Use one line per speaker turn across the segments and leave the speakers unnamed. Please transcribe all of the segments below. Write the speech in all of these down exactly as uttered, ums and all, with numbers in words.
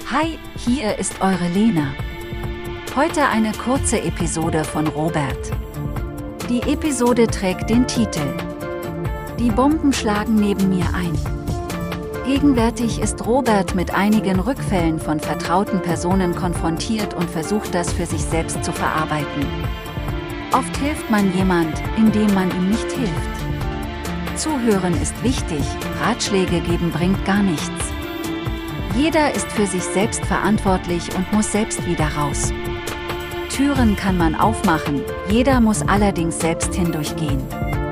Hi, hier ist eure Lena. Heute eine kurze Episode von Robert. Die Episode trägt den Titel Die Bomben schlagen neben mir ein. Gegenwärtig ist Robert mit einigen Rückfällen von vertrauten Personen konfrontiert und versucht das für sich selbst zu verarbeiten. Oft hilft man jemand, indem man ihm nicht hilft. Zuhören ist wichtig, Ratschläge geben bringt gar nichts. Jeder ist für sich selbst verantwortlich und muss selbst wieder raus. Türen kann man aufmachen, jeder muss allerdings selbst hindurchgehen.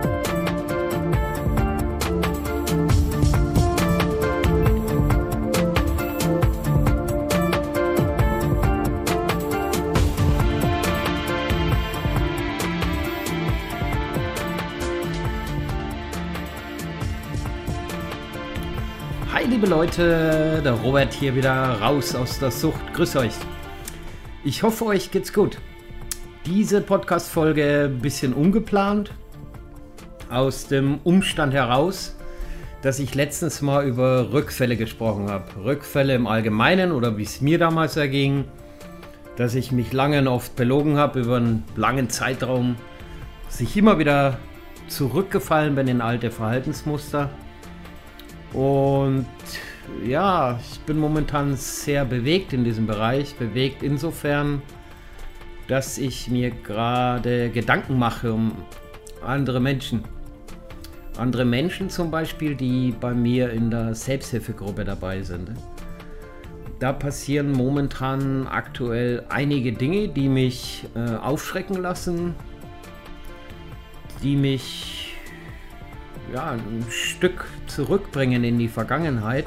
Hi liebe Leute, der Robert hier wieder raus aus der Sucht. Grüß euch. Ich hoffe, euch geht's gut. Diese Podcast-Folge ein bisschen ungeplant, aus dem Umstand heraus, dass ich letztens mal über Rückfälle gesprochen habe. Rückfälle im Allgemeinen oder wie es mir damals erging, dass ich mich lange und oft belogen habe über einen langen Zeitraum, dass ich immer wieder zurückgefallen bin in alte Verhaltensmuster. Und ja, ich bin momentan sehr bewegt in diesem Bereich. Bewegt insofern, dass ich mir gerade Gedanken mache um andere Menschen. Andere Menschen zum Beispiel, die bei mir in der Selbsthilfegruppe dabei sind. Da passieren momentan aktuell einige Dinge, die mich äh, aufschrecken lassen, die mich ja, ein Stück zurückbringen in die Vergangenheit,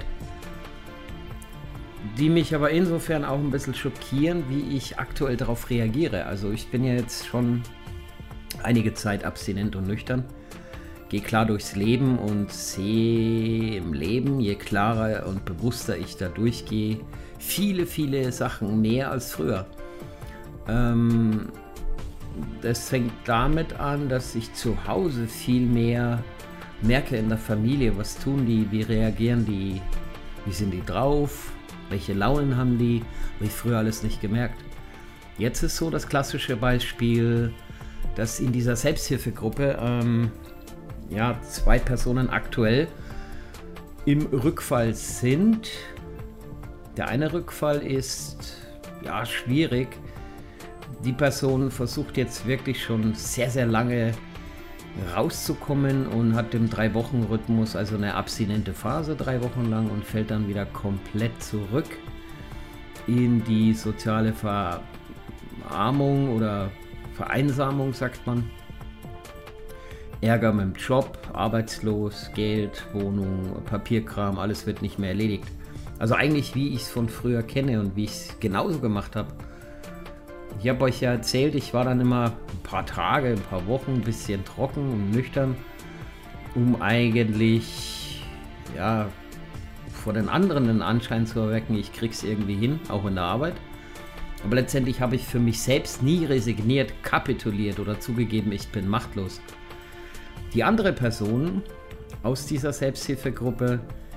die mich aber insofern auch ein bisschen schockieren, wie ich aktuell darauf reagiere. Also ich bin ja jetzt schon einige Zeit abstinent und nüchtern, gehe klar durchs Leben und sehe im Leben, je klarer und bewusster ich da durchgehe, viele, viele Sachen mehr als früher. Ähm, das fängt damit an, dass ich zu Hause viel mehr merke in der Familie, was tun die, wie reagieren die, wie sind die drauf, welche Launen haben die, habe ich früher alles nicht gemerkt. Jetzt ist so das klassische Beispiel, dass in dieser Selbsthilfegruppe ähm, ja, zwei Personen aktuell im Rückfall sind. Der eine Rückfall ist ja schwierig. Die Person versucht jetzt wirklich schon sehr, sehr lange rauszukommen und hat im Drei-Wochen-Rhythmus, also eine abstinente Phase drei Wochen lang und fällt dann wieder komplett zurück in die soziale Verarmung oder Vereinsamung, sagt man. Ärger mit dem Job, arbeitslos, Geld, Wohnung, Papierkram, alles wird nicht mehr erledigt. Also eigentlich wie ich es von früher kenne und wie ich es genauso gemacht habe. Ich habe euch ja erzählt, ich war dann immer ein paar Tage, ein paar Wochen ein bisschen trocken und nüchtern, um eigentlich ja, vor den anderen den Anschein zu erwecken, ich krieg's irgendwie hin, auch in der Arbeit. Aber letztendlich habe ich für mich selbst nie resigniert, kapituliert oder zugegeben, ich bin machtlos. Die andere Person aus dieser Selbsthilfegruppe,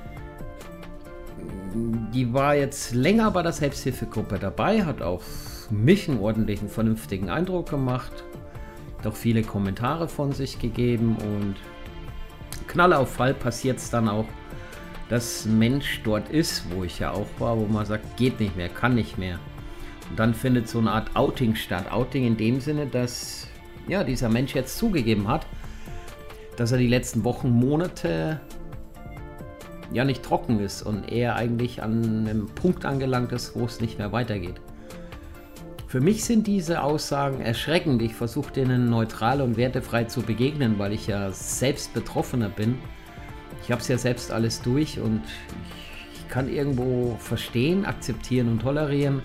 die war jetzt länger bei der Selbsthilfegruppe dabei, hat auf mich einen ordentlichen, vernünftigen Eindruck gemacht, hat auch viele Kommentare von sich gegeben und Knall auf Fall passiert es dann auch, dass ein Mensch dort ist, wo ich ja auch war, wo man sagt, geht nicht mehr, kann nicht mehr. Und dann findet so eine Art Outing statt. Outing in dem Sinne, dass ja, dieser Mensch jetzt zugegeben hat, dass er die letzten Wochen, Monate ja nicht trocken ist und er eigentlich an einem Punkt angelangt ist, wo es nicht mehr weitergeht. Für mich sind diese Aussagen erschreckend. Ich versuche denen neutral und wertefrei zu begegnen, weil ich ja selbst Betroffener bin. Ich habe es ja selbst alles durch und ich, ich kann irgendwo verstehen, akzeptieren und tolerieren,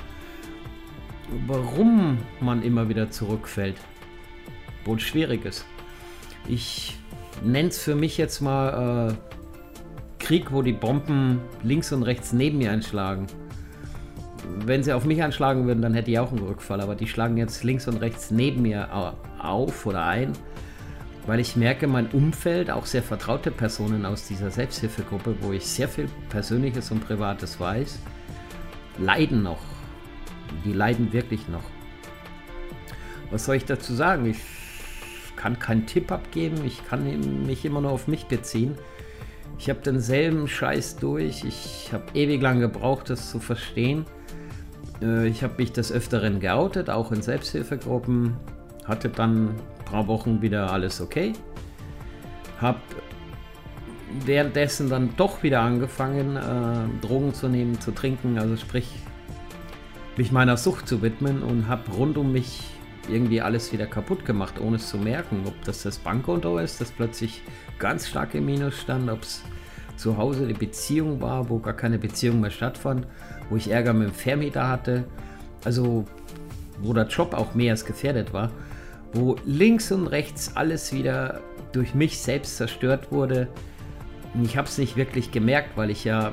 warum man immer wieder zurückfällt, wo es schwierig ist. Ich nenne es für mich jetzt mal äh, Krieg, wo die Bomben links und rechts neben mir einschlagen. Wenn sie auf mich anschlagen würden, dann hätte ich auch einen Rückfall, aber die schlagen jetzt links und rechts neben mir auf oder ein, weil ich merke, mein Umfeld, auch sehr vertraute Personen aus dieser Selbsthilfegruppe, wo ich sehr viel Persönliches und Privates weiß, leiden noch. Die leiden wirklich noch. Was soll ich dazu sagen? Ich kann keinen Tipp abgeben. Ich kann mich immer nur auf mich beziehen. Ich habe denselben Scheiß durch. Ich habe ewig lang gebraucht, das zu verstehen. Ich habe mich des Öfteren geoutet, auch in Selbsthilfegruppen. Hatte dann ein paar Wochen wieder alles okay. Habe währenddessen dann doch wieder angefangen, äh, Drogen zu nehmen, zu trinken. Also sprich, mich meiner Sucht zu widmen und habe rund um mich irgendwie alles wieder kaputt gemacht, ohne es zu merken. Ob das das Bankkonto ist, das plötzlich ganz stark im Minus stand, ob es zu Hause eine Beziehung war, wo gar keine Beziehung mehr stattfand, wo ich Ärger mit dem Vermieter hatte, also wo der Job auch mehr als gefährdet war, wo links und rechts alles wieder durch mich selbst zerstört wurde. Und ich habe es nicht wirklich gemerkt, weil ich ja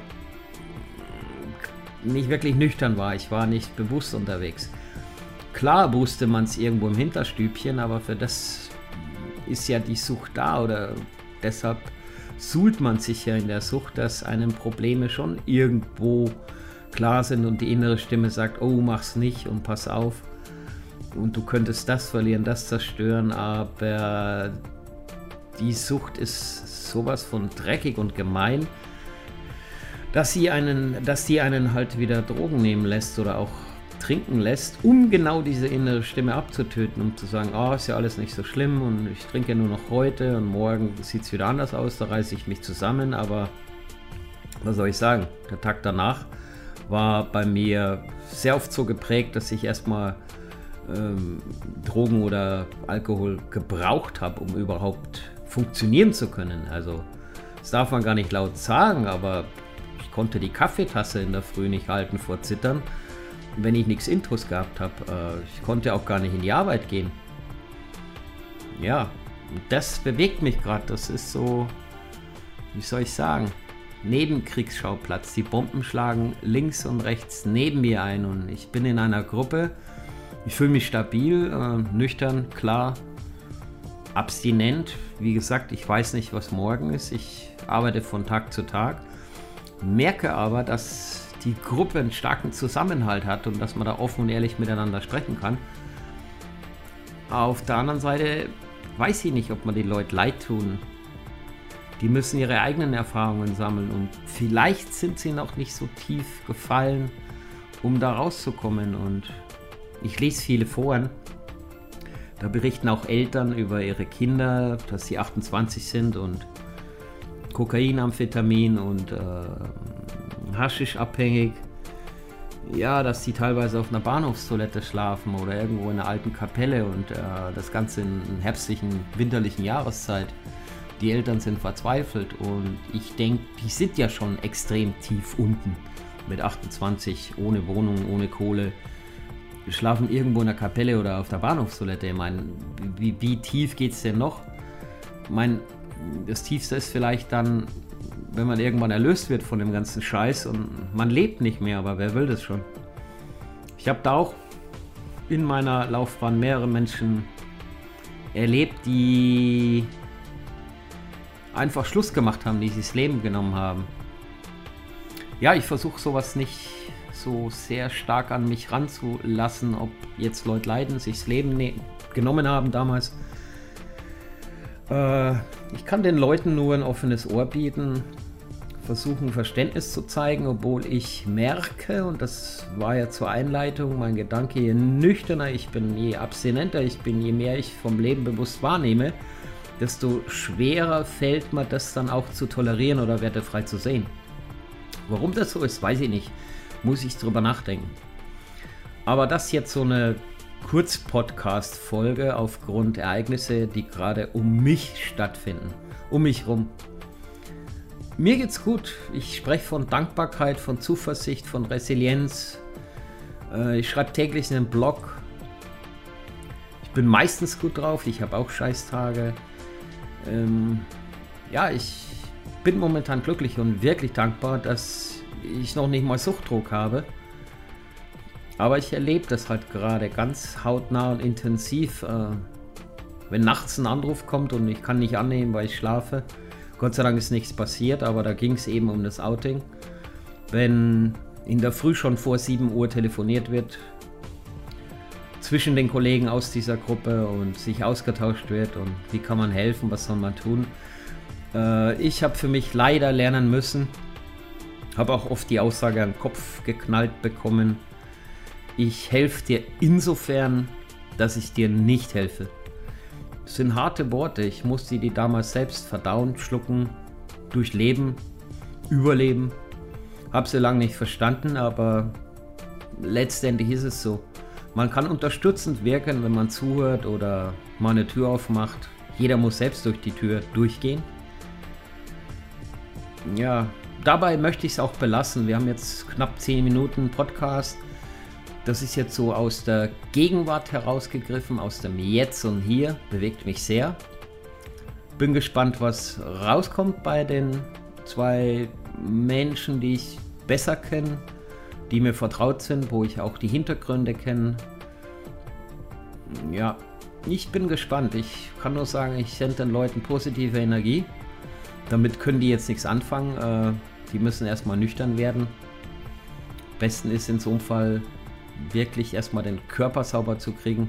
nicht wirklich nüchtern war. Ich war nicht bewusst unterwegs. Klar wusste man es irgendwo im Hinterstübchen, aber für das ist ja die Sucht da, oder deshalb suhlt man sich ja in der Sucht, dass einem Probleme schon irgendwo klar sind und die innere Stimme sagt, oh, mach's nicht und pass auf und du könntest das verlieren, das zerstören, aber die Sucht ist sowas von dreckig und gemein, dass sie einen, dass die einen halt wieder Drogen nehmen lässt oder auch trinken lässt, um genau diese innere Stimme abzutöten, um zu sagen, oh, ist ja alles nicht so schlimm und ich trinke nur noch heute und morgen sieht es wieder anders aus, da reiße ich mich zusammen, aber was soll ich sagen, der Tag danach war bei mir sehr oft so geprägt, dass ich erstmal ähm, Drogen oder Alkohol gebraucht habe, um überhaupt funktionieren zu können. Also das darf man gar nicht laut sagen, aber ich konnte die Kaffeetasse in der Früh nicht halten vor Zittern, wenn ich nichts Intros gehabt habe. Ich konnte auch gar nicht in die Arbeit gehen. Ja, das bewegt mich gerade. Das ist so, wie soll ich sagen, Nebenkriegsschauplatz. Die Bomben schlagen links und rechts neben mir ein und ich bin in einer Gruppe. Ich fühle mich stabil, äh, nüchtern, klar, abstinent. Wie gesagt, ich weiß nicht, was morgen ist. Ich arbeite von Tag zu Tag, merke aber, dass die Gruppe einen starken Zusammenhalt hat und dass man da offen und ehrlich miteinander sprechen kann. Auf der anderen Seite weiß ich nicht, ob man den Leuten leid tun. Die müssen ihre eigenen Erfahrungen sammeln und vielleicht sind sie noch nicht so tief gefallen, um da rauszukommen. Und ich lese viele Foren, da berichten auch Eltern über ihre Kinder, dass sie achtundzwanzig sind und Kokain, Amphetamin und äh, Haschisch abhängig, ja, dass die teilweise auf einer Bahnhofstoilette schlafen oder irgendwo in einer alten Kapelle und äh, das Ganze in einer herbstlichen, winterlichen Jahreszeit. Die Eltern sind verzweifelt und ich denke, die sind ja schon extrem tief unten mit achtundzwanzig, ohne Wohnung, ohne Kohle, schlafen irgendwo in der Kapelle oder auf der Bahnhofstoilette. Ich meine, wie, wie tief geht es denn noch? Ich meine, das Tiefste ist vielleicht dann, wenn man irgendwann erlöst wird von dem ganzen Scheiß und man lebt nicht mehr, aber wer will das schon? Ich habe da auch in meiner Laufbahn mehrere Menschen erlebt, die einfach Schluss gemacht haben, die sich das Leben genommen haben. Ja, ich versuche sowas nicht so sehr stark an mich ranzulassen, ob jetzt Leute leiden, sich das Leben ne- genommen haben damals. Äh, ich kann den Leuten nur ein offenes Ohr bieten, versuchen Verständnis zu zeigen, obwohl ich merke, und das war ja zur Einleitung mein Gedanke, je nüchterner ich bin, je abstinenter ich bin, je mehr ich vom Leben bewusst wahrnehme, desto schwerer fällt mir das dann auch zu tolerieren oder wertefrei zu sehen. Warum das so ist, weiß ich nicht. Muss ich drüber nachdenken. Aber das jetzt so eine Kurz-Podcast-Folge aufgrund Ereignisse, die gerade um mich stattfinden. Um mich rum. Mir geht's gut. Ich spreche von Dankbarkeit, von Zuversicht, von Resilienz. Ich schreibe täglich einen Blog. Ich bin meistens gut drauf. Ich habe auch Scheißtage. Ähm, ja, ich bin momentan glücklich und wirklich dankbar, dass ich noch nicht mal Suchtdruck habe. Aber ich erlebe das halt gerade ganz hautnah und intensiv. Äh, wenn nachts ein Anruf kommt und ich kann nicht annehmen, weil ich schlafe. Gott sei Dank ist nichts passiert, aber da ging es eben um das Outing. Wenn in der Früh schon vor sieben Uhr telefoniert wird zwischen den Kollegen aus dieser Gruppe und sich ausgetauscht wird und wie kann man helfen, was soll man tun. Äh, ich habe für mich leider lernen müssen, habe auch oft die Aussage an den Kopf geknallt bekommen, ich helfe dir insofern, dass ich dir nicht helfe. Das sind harte Worte, ich musste die damals selbst verdauen, schlucken, durchleben, überleben. Habe sie lange nicht verstanden, aber letztendlich ist es so. Man kann unterstützend wirken, wenn man zuhört oder mal eine Tür aufmacht. Jeder muss selbst durch die Tür durchgehen. Ja, dabei möchte ich es auch belassen. Wir haben jetzt knapp zehn Minuten Podcast. Das ist jetzt so aus der Gegenwart herausgegriffen, aus dem Jetzt und Hier. Bewegt mich sehr. Bin gespannt, was rauskommt bei den zwei Menschen, die ich besser kenne, die mir vertraut sind, wo ich auch die Hintergründe kenne. Ja, ich bin gespannt. Ich kann nur sagen, ich sende den Leuten positive Energie. Damit können die jetzt nichts anfangen. Äh, die müssen erstmal nüchtern werden. Am besten ist in so einem Fall wirklich erstmal den Körper sauber zu kriegen.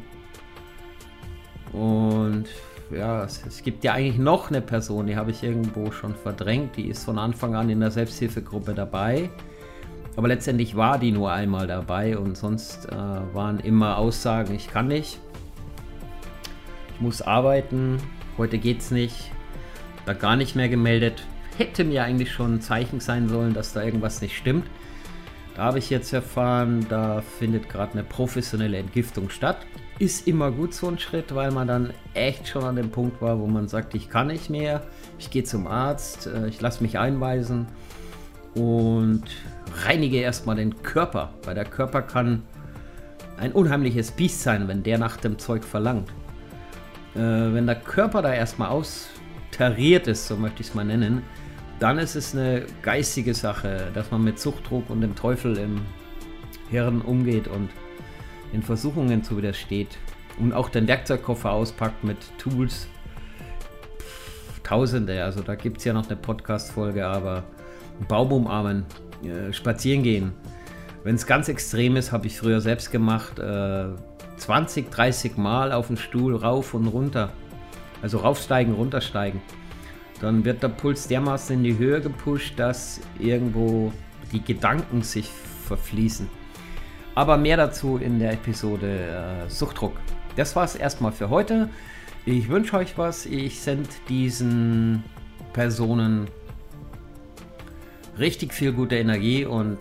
Und ja, es, es gibt ja eigentlich noch eine Person, die habe ich irgendwo schon verdrängt. Die ist von Anfang an in der Selbsthilfegruppe dabei. Aber letztendlich war die nur einmal dabei und sonst äh, waren immer Aussagen, ich kann nicht. Ich muss arbeiten, heute geht's nicht. Da gar nicht mehr gemeldet. Hätte mir eigentlich schon ein Zeichen sein sollen, dass da irgendwas nicht stimmt. Da habe ich jetzt erfahren, da findet gerade eine professionelle Entgiftung statt. Ist immer gut so ein Schritt, weil man dann echt schon an dem Punkt war, wo man sagt, ich kann nicht mehr. Ich gehe zum Arzt, ich lasse mich einweisen und reinige erstmal den Körper. Weil der Körper kann ein unheimliches Biest sein, wenn der nach dem Zeug verlangt. Äh, wenn der Körper da erstmal austariert ist, so möchte ich es mal nennen, dann ist es eine geistige Sache, dass man mit Suchtdruck und dem Teufel im Hirn umgeht und in Versuchungen zu widersteht und auch den Werkzeugkoffer auspackt mit Tools. Pff, Tausende, also da gibt es ja noch eine Podcast-Folge, aber Baum umarmen, äh, spazieren gehen. Wenn es ganz extrem ist, habe ich früher selbst gemacht, äh, zwanzig, dreißig Mal auf den Stuhl rauf und runter. Also raufsteigen, runtersteigen. Dann wird der Puls dermaßen in die Höhe gepusht, dass irgendwo die Gedanken sich verfließen. Aber mehr dazu in der Episode äh, Suchtdruck. Das war's erstmal für heute. Ich wünsche euch was. Ich sende diesen Personen richtig viel gute Energie und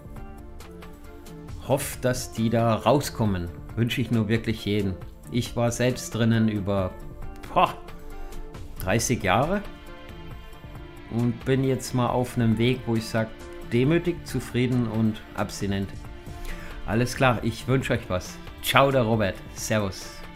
hoffe, dass die da rauskommen. Wünsche ich nur wirklich jedem. Ich war selbst drinnen über boah, dreißig Jahre und bin jetzt mal auf einem Weg, wo ich sage, demütig, zufrieden und abstinent. Alles klar, ich wünsche euch was. Ciao, der Robert. Servus.